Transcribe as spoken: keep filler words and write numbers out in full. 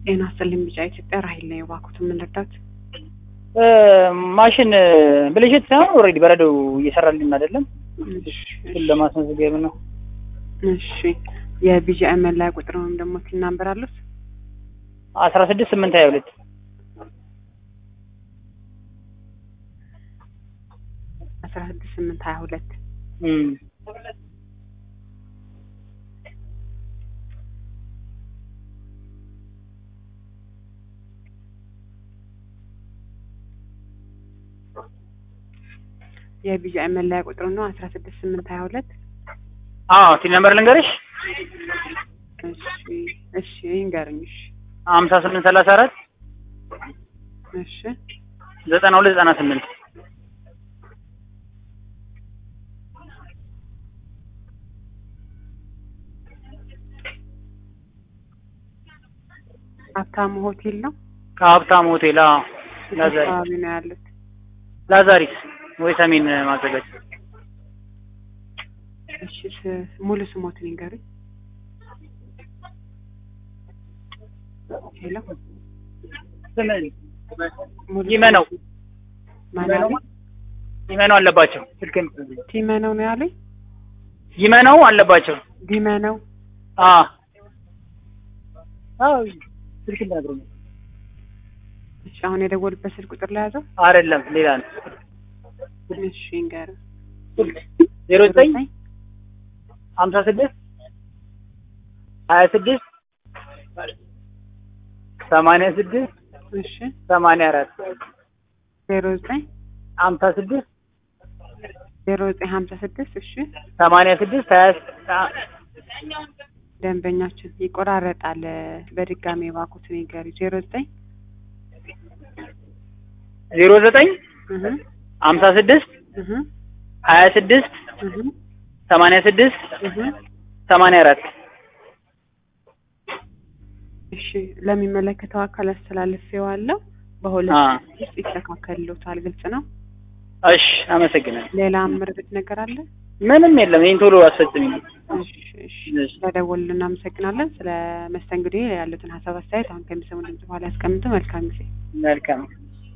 ጤና ይስጥልኝ ቢጫ ኢትዮጵያ ራሂል ነው የባኩት ምን ልርዳት? ማሽን ብልሽት ነው ኦሬዲ በረዶው እየሰራልን አይደለም። እሺ ለማስመዝገብ ነው። እሺ የቢጂአይ መለያ ቁጥር ወይም ደግሞ ቲን ናምበር አሉት? አስራ ስድስት ስምንት ሀያ ሁለት አስራ ስድስት ስምንት ሀያ ሁለት እም የቢጂአይ መለያ ቁጥር ነው አስራ ስድስት ስምንት ሀያ ሁለት። አዎ ቲን ነምበር ልንገርሽ? እሺ እሺ እንገርኝሽ ሃምሳ ስምንት ሰላሳ አራት እሺ ዘጠና ሁለት ዘጠና ስምንት ሀብታሙ ሆቴል ነው? ሀብታሙ ሆቴል አዎ ላዛሪስ አካባቢ ነው ያሉት። ላዛሪስ ወይ ሰሜን ማዘጋጅ። እሺ ሙሉ ስሞትን ይንገሩኝ። ሄሎ ስምን ይመነው ማናለ ይመነው አለባቸው ስልክን ቲመነው ነው ያለኝ። ይመነው አለባቸው ዲመነው አ አው ስልክ እንዳድርጉ። እሺ አሁን የደወልበት ስልክ ቁጥር ላይ ያዘው አይደለም ሌላ ነው። እሺ እንገር ዜሮ ዘጠኝ ሃምሳ ስድስት ሀያ ስድስት ሰማንያ ስድስት እሺ ሰማንያ አራት ዜሮ ዘጠኝ ሃምሳ ስድስት ዜሮ ዘጠኝ ሃምሳ ስድስት እሺ ሰማንያ ስድስት ሀያ ደንበኛችን ይቆራረጣል። በድጋሚ ባኩት ንገሪ። ዜሮ ዘጠኝ ዜሮ ዘጠኝ እህ ሃምሳ ስድስት እህ ሀያ ስድስት እህ ሰማንያ ስድስት እህ ሰማንያ አራት እሺ ለሚመለከተው አካል አስተላልፌዋለሁ። በሁለት ውስጥ ይስተካከልልዎታል። ግልጽ ነው። እሺ አመሰግናለሁ። ሌላ ምርጥ ነገር አለ? ምንም የለም። ይሄን ቶሎ አስፈጽሚኝ። እሺ እሺ ስለደወሉልን እናመሰግናለን። ስለ መስተንግዶ ያሉትን ሀሳብ አስተያየት አሁን ከሚሰሙን ድምጽ በኋላ ያስቀምጡ። መልካም ጊዜ። መልካም